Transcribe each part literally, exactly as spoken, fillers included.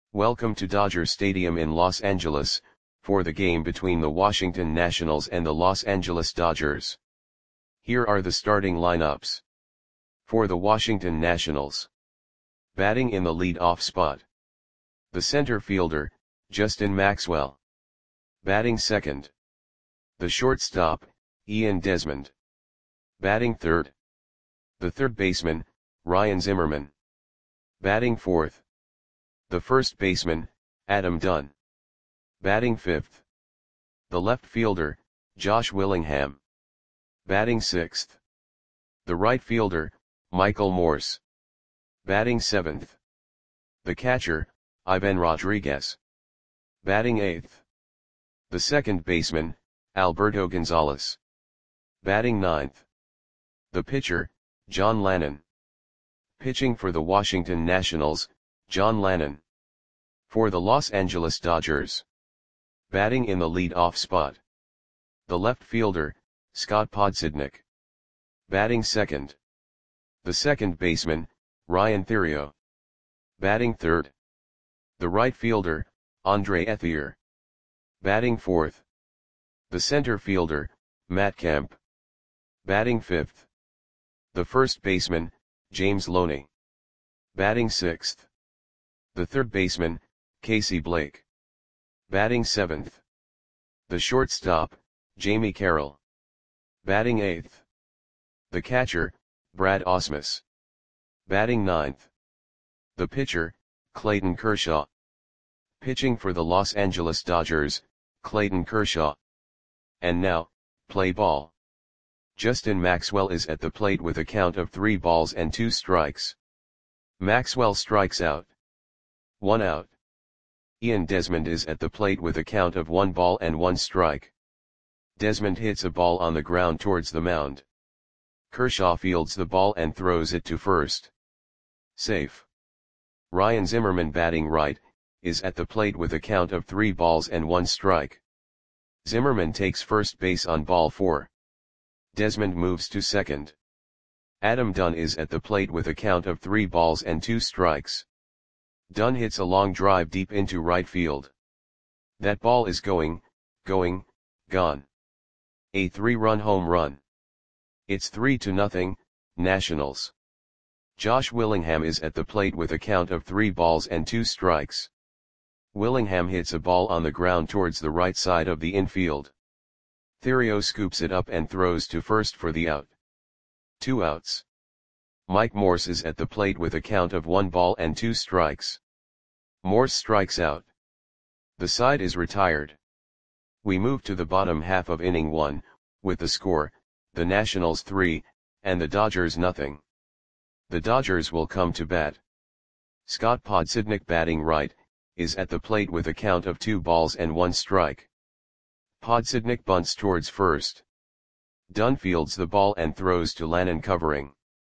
Welcome to Dodger Stadium in Los Angeles, for the game between the Washington Nationals and the Los Angeles Dodgers. Here are the starting lineups. For the Washington Nationals. Batting in the lead-off spot. The center fielder, Justin Maxwell. Batting second. The shortstop, Ian Desmond. Batting third. The third baseman, Ryan Zimmerman. Batting fourth. The first baseman, Adam Dunn. Batting fifth. The left fielder, Josh Willingham. Batting sixth. The right fielder, Michael Morse. Batting seventh. The catcher, Ivan Rodriguez. Batting eighth. The second baseman, Alberto Gonzalez. Batting ninth. The pitcher, John Lannan. Pitching for the Washington Nationals, John Lannan. For the Los Angeles Dodgers. Batting in the lead-off spot. The left fielder, Scott Podsednik. Batting second. The second baseman, Ryan Theriot. Batting third. The right fielder, Andre Ethier. Batting fourth. The center fielder, Matt Kemp. Batting fifth. The first baseman, James Loney. Batting sixth. The third baseman, Casey Blake. Batting seventh. The shortstop, Jamie Carroll. Batting eighth. The catcher, Brad Ausmus. Batting ninth. The pitcher, Clayton Kershaw. Pitching for the Los Angeles Dodgers, Clayton Kershaw. And now, play ball. Justin Maxwell is at the plate with a count of three balls and two strikes. Maxwell strikes out. One out. Ian Desmond is at the plate with a count of one ball and one strike. Desmond hits a ball on the ground towards the mound. Kershaw fields the ball and throws it to first. Safe. Ryan Zimmerman, batting right, is at the plate with a count of three balls and one strike. Zimmerman takes first base on ball four. Desmond moves to second. Adam Dunn is at the plate with a count of three balls and two strikes. Dunn hits a long drive deep into right field. That ball is going, going, gone. A three-run home run. It's three to nothing, Nationals. Josh Willingham is at the plate with a count of three balls and two strikes. Willingham hits a ball on the ground towards the right side of the infield. Theriot scoops it up and throws to first for the out. Two outs. Mike Morse is at the plate with a count of one ball and two strikes. Morse strikes out. The side is retired. We move to the bottom half of inning one, with the score, the Nationals three, and the Dodgers nothing. The Dodgers will come to bat. Scott Podsednik, batting right, is at the plate with a count of two balls and one strike. Podsednik bunts towards first. Dunn fields the ball and throws to Lannan, covering.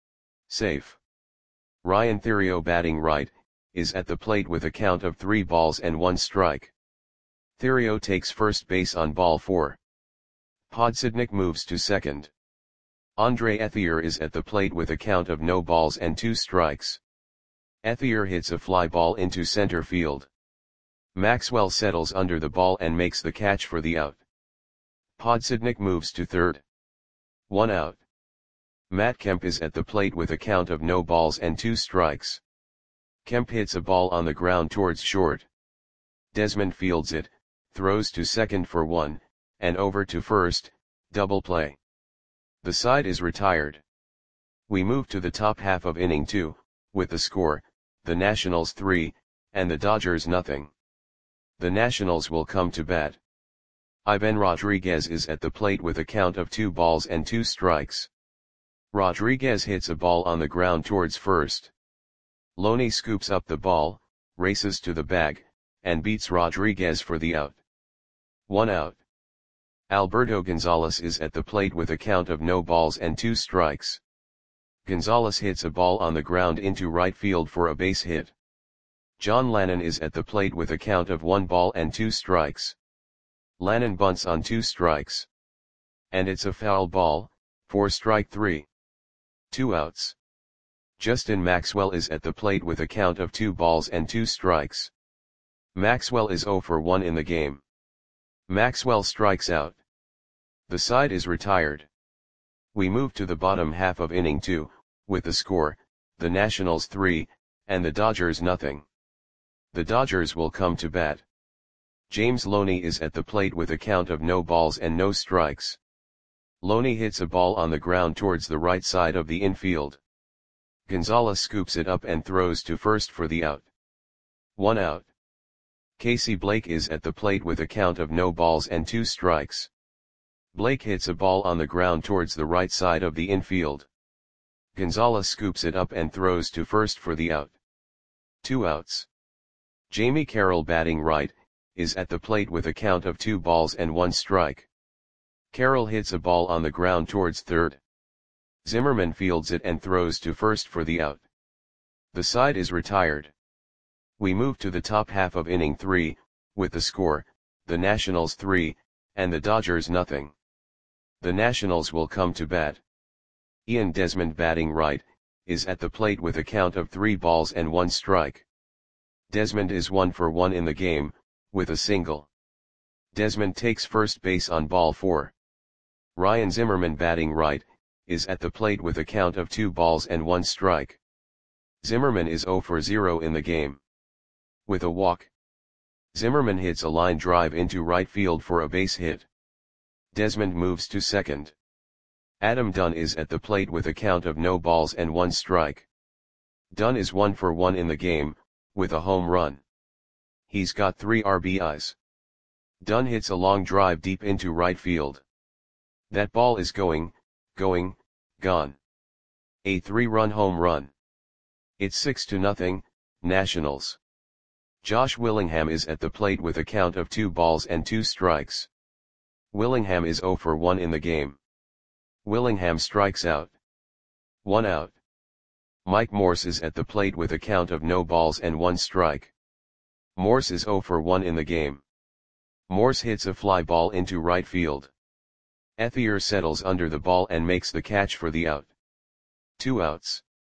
Safe. Ryan Theriot, batting right, is at the plate with a count of three balls and one strike. Theriot takes first base on ball four. Podsednik moves to second. Andre Ethier is at the plate with a count of no balls and two strikes. Ethier hits a fly ball into center field. Maxwell settles under the ball and makes the catch for the out. Podsednik moves to third. One out. Matt Kemp is at the plate with a count of no balls and two strikes. Kemp hits a ball on the ground towards short. Desmond fields it, throws to second for one, and over to first, double play. The side is retired. We move to the top half of inning two, with the score, the Nationals three, and the Dodgers nothing. The Nationals will come to bat. Ivan Rodriguez is at the plate with a count of two balls and two strikes. Rodriguez hits a ball on the ground towards first. Loney scoops up the ball, races to the bag, and beats Rodriguez for the out. One out. Alberto Gonzalez is at the plate with a count of no balls and two strikes. Gonzalez hits a ball on the ground into right field for a base hit. John Lannan is at the plate with a count of one ball and two strikes. Lannan bunts on two strikes. And it's a foul ball, for strike three. Two outs. Justin Maxwell is at the plate with a count of two balls and two strikes. Maxwell is zero for one in the game. Maxwell strikes out. The side is retired. We move to the bottom half of inning two, with the score, the Nationals three, and the Dodgers nothing. The Dodgers will come to bat. James Loney is at the plate with a count of no balls and no strikes. Loney hits a ball on the ground towards the right side of the infield. Gonzalez scoops it up and throws to first for the out. One out. Casey Blake is at the plate with a count of no balls and two strikes. Blake hits a ball on the ground towards the right side of the infield. Gonzalez scoops it up and throws to first for the out. Two outs. Jamie Carroll, batting right, is at the plate with a count of two balls and one strike. Carroll hits a ball on the ground towards third. Zimmerman fields it and throws to first for the out. The side is retired. We move to the top half of inning three, with the score, the Nationals three, and the Dodgers nothing. The Nationals will come to bat. Ian Desmond, batting right, is at the plate with a count of three balls and one strike. Desmond is one for one in the game, with a single. Desmond takes first base on ball four. Ryan Zimmerman, batting right, is at the plate with a count of two balls and one strike. Zimmerman is zero for zero in the game. With a walk, Zimmerman hits a line drive into right field for a base hit. Desmond moves to second. Adam Dunn is at the plate with a count of no balls and one strike. Dunn is one for one in the game, with a home run. He's got three R B Is. Dunn hits a long drive deep into right field. That ball is going, going, gone. A three-run home run. It's six to nothing, Nationals. Josh Willingham is at the plate with a count of two balls and two strikes. Willingham is zero for one in the game. Willingham strikes out. One out. Mike Morse is at the plate with a count of no balls and one strike. Morse is zero for one in the game. Morse hits a fly ball into right field. Ethier settles under the ball and makes the catch for the out. Two outs.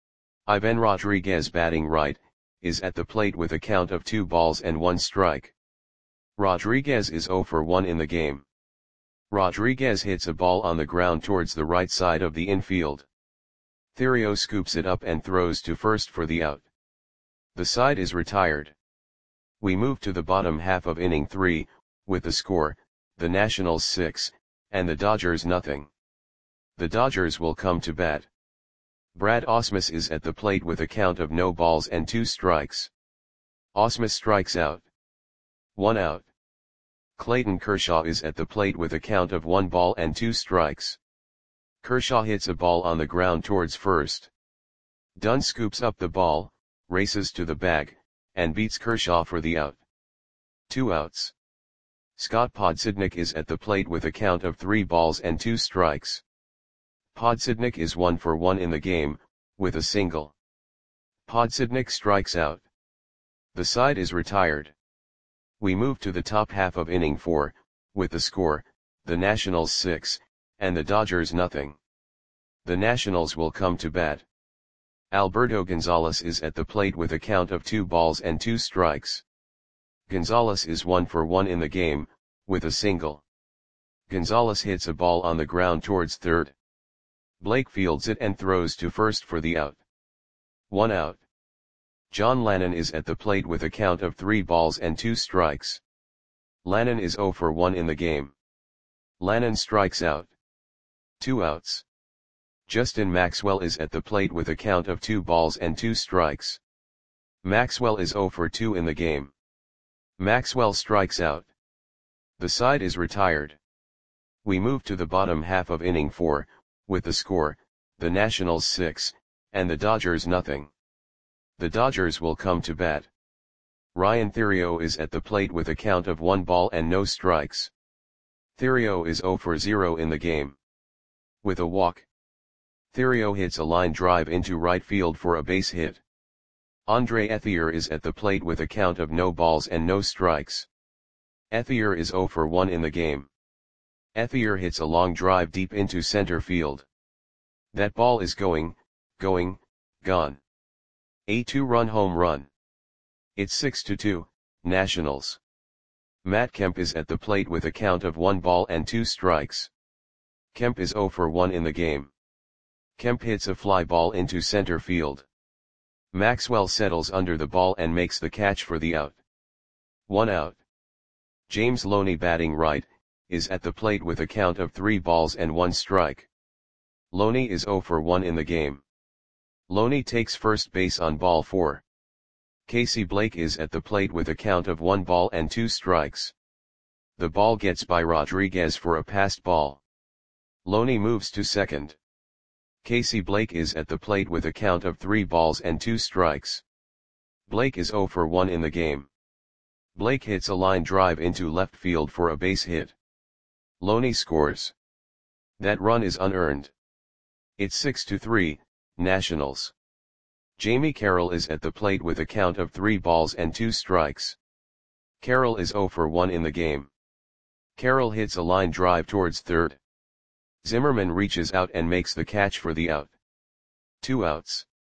Ivan Rodriguez, batting right, is at the plate with a count of two balls and one strike. Rodriguez is zero for one in the game. Rodriguez hits a ball on the ground towards the right side of the infield. Theriot scoops it up and throws to first for the out. The side is retired. We move to the bottom half of inning three, with the score, the Nationals six, and the Dodgers nothing. The Dodgers will come to bat. Brad Ausmus is at the plate with a count of no balls and two strikes. Ausmus strikes out. One out. Clayton Kershaw is at the plate with a count of one ball and two strikes. Kershaw hits a ball on the ground towards first. Dunn scoops up the ball, races to the bag, and beats Kershaw for the out. Two outs. Scott Podsednik is at the plate with a count of three balls and two strikes. Podsednik is one for one in the game, with a single. Podsednik strikes out. The side is retired. We move to the top half of inning four, with the score, the Nationals six, and the Dodgers nothing. The Nationals will come to bat. Alberto Gonzalez is at the plate with a count of two balls and two strikes. Gonzalez is one for one in the game, with a single. Gonzalez hits a ball on the ground towards third. Blake fields it and throws to first for the out. One out. John Lannon is at the plate with a count of three balls and two strikes. Lannon is zero for one in the game. Lannon strikes out. Two outs. Justin Maxwell is at the plate with a count of two balls and two strikes. Maxwell is zero for two in the game. Maxwell strikes out. The side is retired. We move to the bottom half of inning four, with the score, the Nationals six, and the Dodgers nothing. The Dodgers will come to bat. Ryan Theriot is at the plate with a count of one ball and no strikes. Theriot is zero for zero in the game. With a walk, Theriot hits a line drive into right field for a base hit. Andre Ethier is at the plate with a count of no balls and no strikes. Ethier is zero for one in the game. Ethier hits a long drive deep into center field. That ball is going, going, gone. A two-run home run. It's six to two, Nationals. Matt Kemp is at the plate with a count of one ball and two strikes. Kemp is zero for one in the game. Kemp hits a fly ball into center field. Maxwell settles under the ball and makes the catch for the out. One out. James Loney, batting right, is at the plate with a count of three balls and one strike. Loney is zero for one in the game. Loney takes first base on ball four. Casey Blake is at the plate with a count of one ball and two strikes. The ball gets by Rodriguez for a passed ball. Loney moves to second. Casey Blake is at the plate with a count of three balls and two strikes. Blake is zero for one in the game. Blake hits a line drive into left field for a base hit. Loney scores. That run is unearned. It's six to three, Nationals. Jamie Carroll is at the plate with a count of three balls and two strikes. Carroll is zero for one in the game. Carroll hits a line drive towards third. Zimmerman reaches out and makes the catch for the out. Two outs.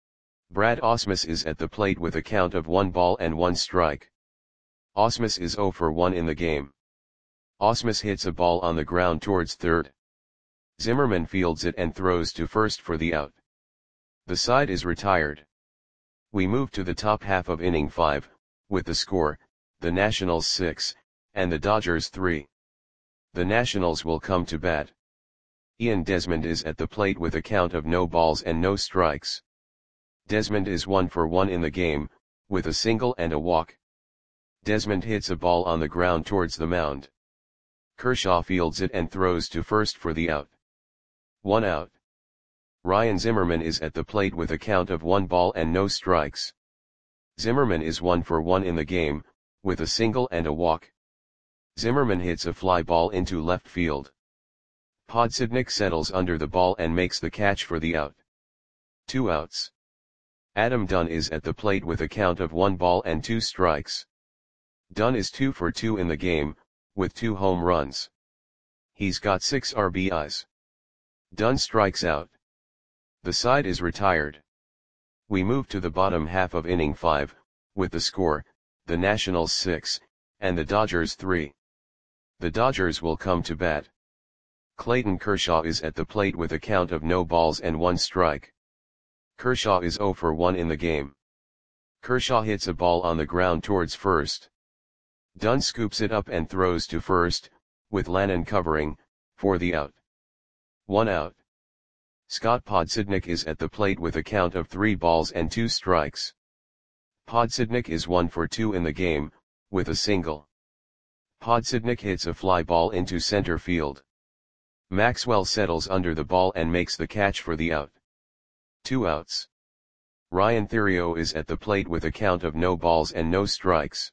Brad Ausmus is at the plate with a count of one ball and one strike. Ausmus is zero for one in the game. Ausmus hits a ball on the ground towards third. Zimmerman fields it and throws to first for the out. The side is retired. We move to the top half of inning five, with the score, the Nationals six, and the Dodgers three. The Nationals will come to bat. Ian Desmond is at the plate with a count of no balls and no strikes. Desmond is one for one in the game, with a single and a walk. Desmond hits a ball on the ground towards the mound. Kershaw fields it and throws to first for the out. One out. Ryan Zimmerman is at the plate with a count of one ball and no strikes. Zimmerman is one for one in the game, with a single and a walk. Zimmerman hits a fly ball into left field. Podsednik settles under the ball and makes the catch for the out. Two outs. Adam Dunn is at the plate with a count of one ball and two strikes. Dunn is two for two in the game, with two home runs. He's got six R B Is. Dunn strikes out. The side is retired. We move to the bottom half of inning five, with the score, the Nationals six, and the Dodgers three. The Dodgers will come to bat. Clayton Kershaw is at the plate with a count of no balls and one strike. Kershaw is zero for one in the game. Kershaw hits a ball on the ground towards first. Dunn scoops it up and throws to first, with Lannon covering, for the out. One out. Scott Podsednik is at the plate with a count of three balls and two strikes. Podsednik is one for two in the game, with a single. Podsednik hits a fly ball into center field. Maxwell settles under the ball and makes the catch for the out. Two outs. Ryan Theriot is at the plate with a count of no balls and no strikes.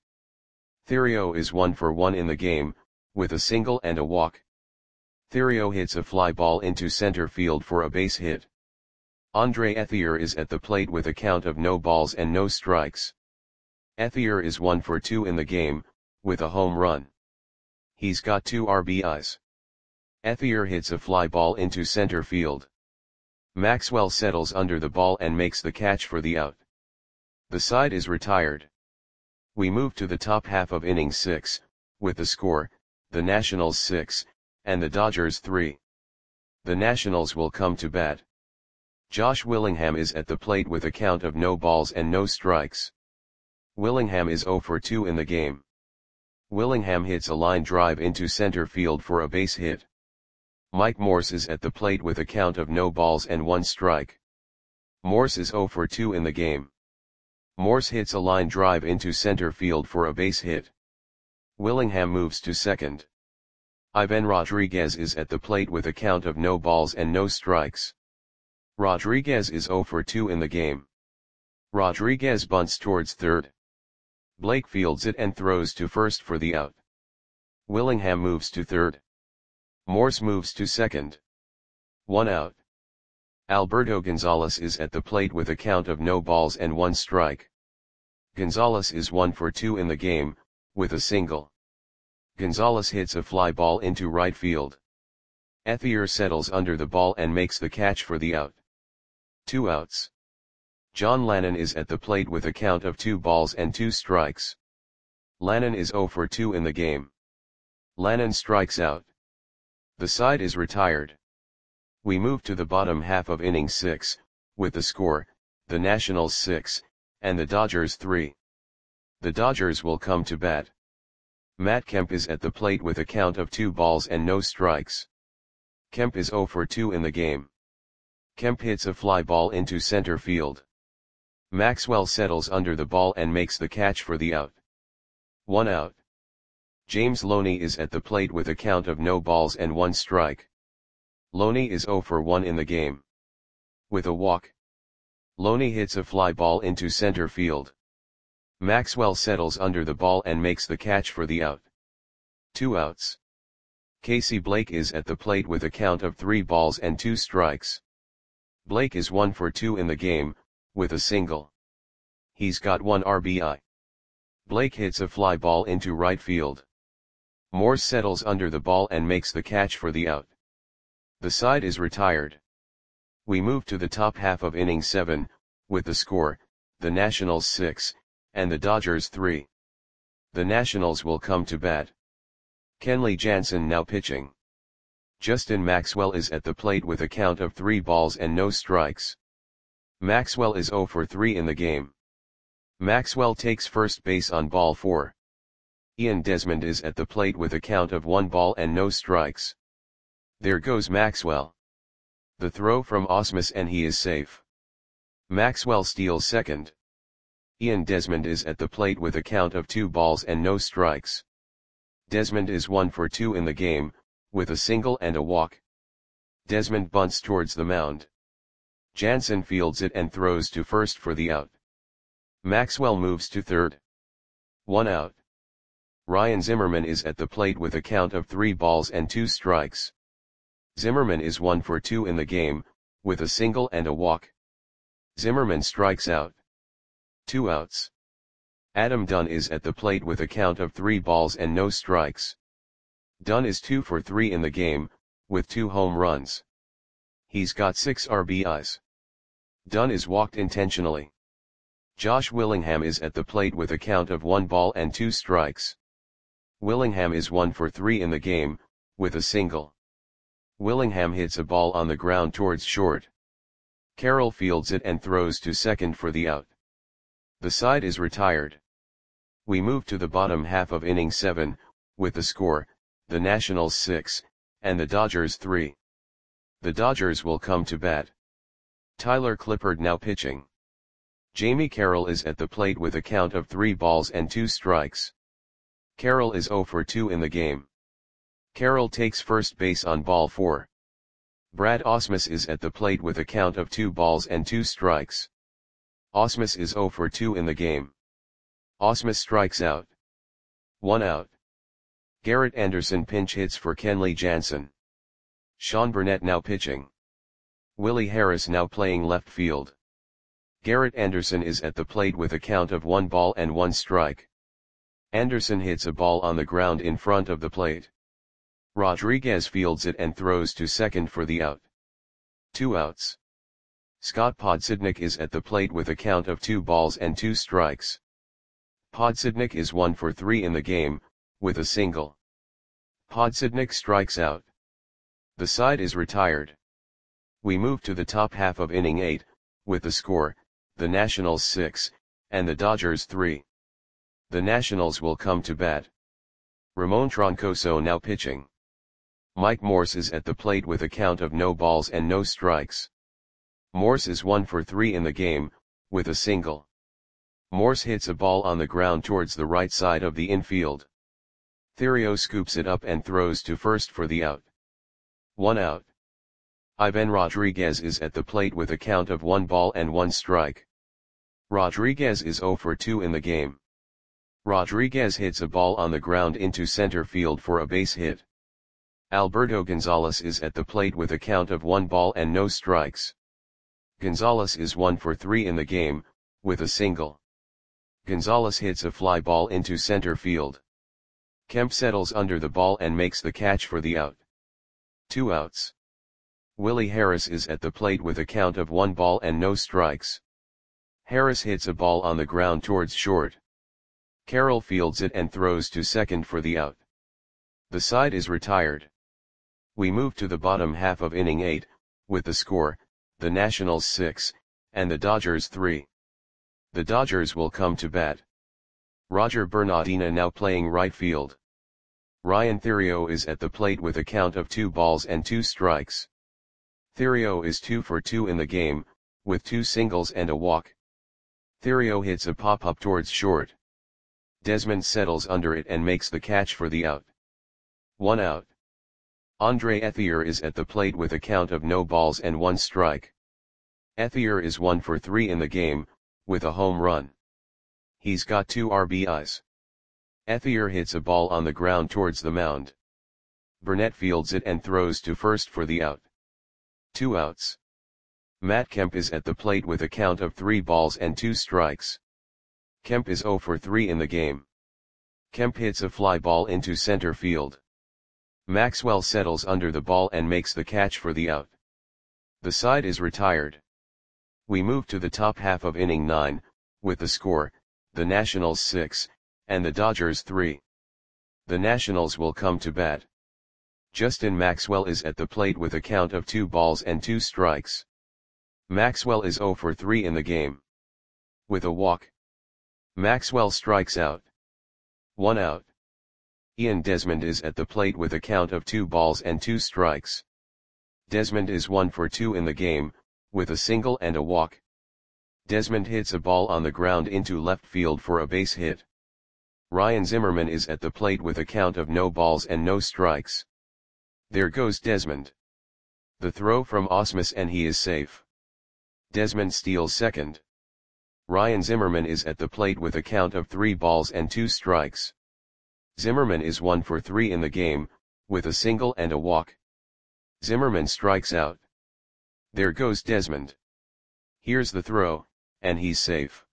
Theriot is one for one in the game, with a single and a walk. Theriot hits a fly ball into center field for a base hit. Andre Ethier is at the plate with a count of no balls and no strikes. Ethier is one for two in the game, with a home run. He's got two R B Is. Ethier hits a fly ball into center field. Maxwell settles under the ball and makes the catch for the out. The side is retired. We move to the top half of inning six, with the score, the Nationals six, and the Dodgers three. The Nationals will come to bat. Josh Willingham is at the plate with a count of no balls and no strikes. Willingham is zero for two in the game. Willingham hits a line drive into center field for a base hit. Mike Morse is at the plate with a count of no balls and one strike. Morse is zero for two in the game. Morse hits a line drive into center field for a base hit. Willingham moves to second. Ivan Rodriguez is at the plate with a count of no balls and no strikes. Rodriguez is zero for two in the game. Rodriguez bunts towards third. Blake fields it and throws to first for the out. Willingham moves to third. Morse moves to second. One out. Alberto Gonzalez is at the plate with a count of no balls and one strike. Gonzalez is one for two in the game, with a single. Gonzalez hits a fly ball into right field. Ethier settles under the ball and makes the catch for the out. Two outs. John Lannon is at the plate with a count of two balls and two strikes. Lannon is zero for two in the game. Lannon strikes out. The side is retired. We move to the bottom half of inning six, with the score, the Nationals six, and the Dodgers three. The Dodgers will come to bat. Matt Kemp is at the plate with a count of two balls and no strikes. Kemp is zero for two in the game. Kemp hits a fly ball into center field. Maxwell settles under the ball and makes the catch for the out. One out. James Loney is at the plate with a count of no balls and one strike. Loney is zero for one in the game. With a walk, Loney hits a fly ball into center field. Maxwell settles under the ball and makes the catch for the out. Two outs. Casey Blake is at the plate with a count of three balls and two strikes. Blake is one for two in the game, with a single. He's got one R B I. Blake hits a fly ball into right field. Morse settles under the ball and makes the catch for the out. The side is retired. We move to the top half of inning seven, with the score, the Nationals six, and the Dodgers three. The Nationals will come to bat. Kenley Jansen now pitching. Justin Maxwell is at the plate with a count of three balls and no strikes. Maxwell is zero for three in the game. Maxwell takes first base on ball four. Ian Desmond is at the plate with a count of one ball and no strikes. There goes Maxwell. The throw from Ausmus and he is safe. Maxwell steals second. Ian Desmond is at the plate with a count of two balls and no strikes. Desmond is one for two in the game, with a single and a walk. Desmond bunts towards the mound. Jansen fields it and throws to first for the out. Maxwell moves to third. One out. Ryan Zimmerman is at the plate with a count of three balls and two strikes. Zimmerman is one for two in the game, with a single and a walk. Zimmerman strikes out. Two outs. Adam Dunn is at the plate with a count of three balls and no strikes. Dunn is two for three in the game, with two home runs. He's got six R B Is. Dunn is walked intentionally. Josh Willingham is at the plate with a count of one ball and two strikes. Willingham is one for three in the game, with a single. Willingham hits a ball on the ground towards short. Carroll fields it and throws to second for the out. The side is retired. We move to the bottom half of inning seven, with the score, the Nationals six, and the Dodgers three. The Dodgers will come to bat. Tyler Clippard now pitching. Jamie Carroll is at the plate with a count of three balls and two strikes. Carroll is zero for two in the game. Carroll takes first base on ball four. Brad Ausmus is at the plate with a count of two balls and two strikes. Ausmus is zero for two in the game. Ausmus strikes out. One out. Garrett Anderson pinch hits for Kenley Jansen. Sean Burnett now pitching. Willie Harris now playing left field. Garrett Anderson is at the plate with a count of one ball and one strike. Anderson hits a ball on the ground in front of the plate. Rodriguez fields it and throws to second for the out. Two outs. Scott Podsednik is at the plate with a count of two balls and two strikes. Podsednik is one for three in the game, with a single. Podsednik strikes out. The side is retired. We move to the top half of inning eight, with the score, the Nationals six, and the Dodgers three. The Nationals will come to bat. Ramon Troncoso now pitching. Mike Morse is at the plate with a count of no balls and no strikes. Morse is one for three in the game, with a single. Morse hits a ball on the ground towards the right side of the infield. Theriot scoops it up and throws to first for the out. One out. Ivan Rodriguez is at the plate with a count of one ball and one strike. Rodriguez is zero for two in the game. Rodriguez hits a ball on the ground into center field for a base hit. Alberto Gonzalez is at the plate with a count of one ball and no strikes. Gonzalez is one for three in the game, with a single. Gonzalez hits a fly ball into center field. Kemp settles under the ball and makes the catch for the out. Two outs. Willie Harris is at the plate with a count of one ball and no strikes. Harris hits a ball on the ground towards short. Carroll fields it and throws to second for the out. The side is retired. We move to the bottom half of inning eight, with the score, the Nationals six, and the Dodgers three. The Dodgers will come to bat. Roger Bernardina now playing right field. Ryan Theriot is at the plate with a count of two balls and two strikes. Theriot is two for two in the game, with two singles and a walk. Theriot hits a pop-up towards short. Desmond settles under it and makes the catch for the out. One out. Andre Ethier is at the plate with a count of no balls and one strike. Ethier is one for three in the game, with a home run. He's got two R B Is. Ethier hits a ball on the ground towards the mound. Burnett fields it and throws to first for the out. Two outs. Matt Kemp is at the plate with a count of three balls and two strikes. Kemp is zero for three in the game. Kemp hits a fly ball into center field. Maxwell settles under the ball and makes the catch for the out. The side is retired. We move to the top half of inning nine, with the score, the Nationals six, and the Dodgers three. The Nationals will come to bat. Justin Maxwell is at the plate with a count of two balls and two strikes. Maxwell is zero for three in the game. With a walk. Maxwell strikes out. One out. Ian Desmond is at the plate with a count of two balls and two strikes. Desmond is one for two in the game, with a single and a walk. Desmond hits a ball on the ground into left field for a base hit. Ryan Zimmerman is at the plate with a count of no balls and no strikes. There goes Desmond. The throw from Ausmus and he is safe. Desmond steals second. Ryan Zimmerman is at the plate with a count of three balls and two strikes. Zimmerman is one for three in the game, with a single and a walk. Zimmerman strikes out. There goes Desmond. Here's the throw, and he's safe.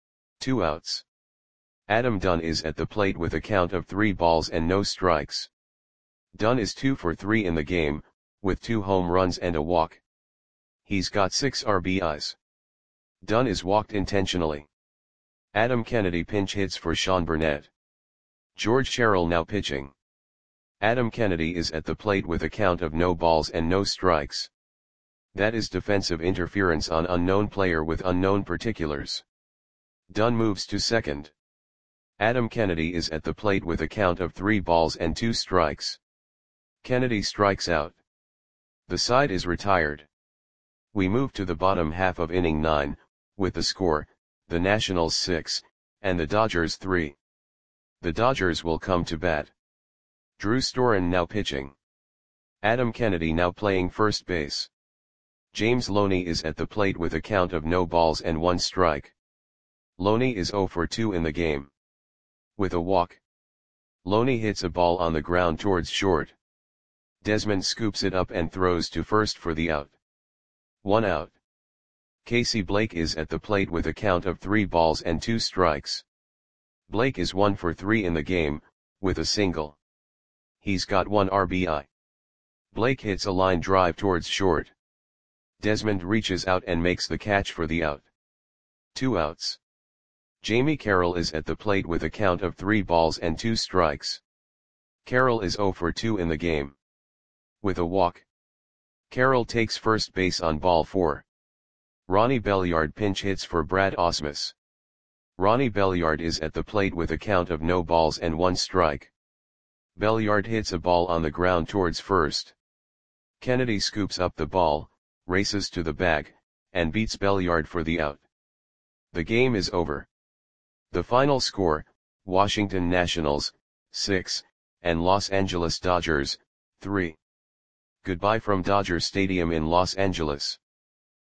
Two outs. Adam Dunn is at the plate with a count of three balls and no strikes. Dunn is two for three in the game, with two home runs and a walk. He's got six R B Is. Dunn is walked intentionally. Adam Kennedy pinch hits for Sean Burnett. George Sherrill now pitching. Adam Kennedy is at the plate with a count of no balls and no strikes. That is defensive interference on unknown player with unknown particulars. Dunn moves to second. Adam Kennedy is at the plate with a count of three balls and two strikes. Kennedy strikes out. The side is retired. We move to the bottom half of inning nine, with the score, the Nationals six, and the Dodgers three. The Dodgers will come to bat. Drew Storen now pitching. Adam Kennedy now playing first base. James Loney is at the plate with a count of no balls and one strike. Loney is zero for two in the game. With a walk. Loney hits a ball on the ground towards short. Desmond scoops it up and throws to first for the out. One out. Casey Blake is at the plate with a count of three balls and two strikes. Blake is one for three in the game, with a single. He's got one R B I. Blake hits a line drive towards short. Desmond reaches out and makes the catch for the out. Two outs. Jamie Carroll is at the plate with a count of three balls and two strikes. Carroll is zero for two in the game. With a walk. Carroll takes first base on ball four. Ronnie Belliard pinch hits for Brad Ausmus. Ronnie Belliard is at the plate with a count of no balls and one strike. Belliard hits a ball on the ground towards first. Kennedy scoops up the ball, races to the bag, and beats Belliard for the out. The game is over. The final score, Washington Nationals, six, and Los Angeles Dodgers, three. Goodbye from Dodger Stadium in Los Angeles.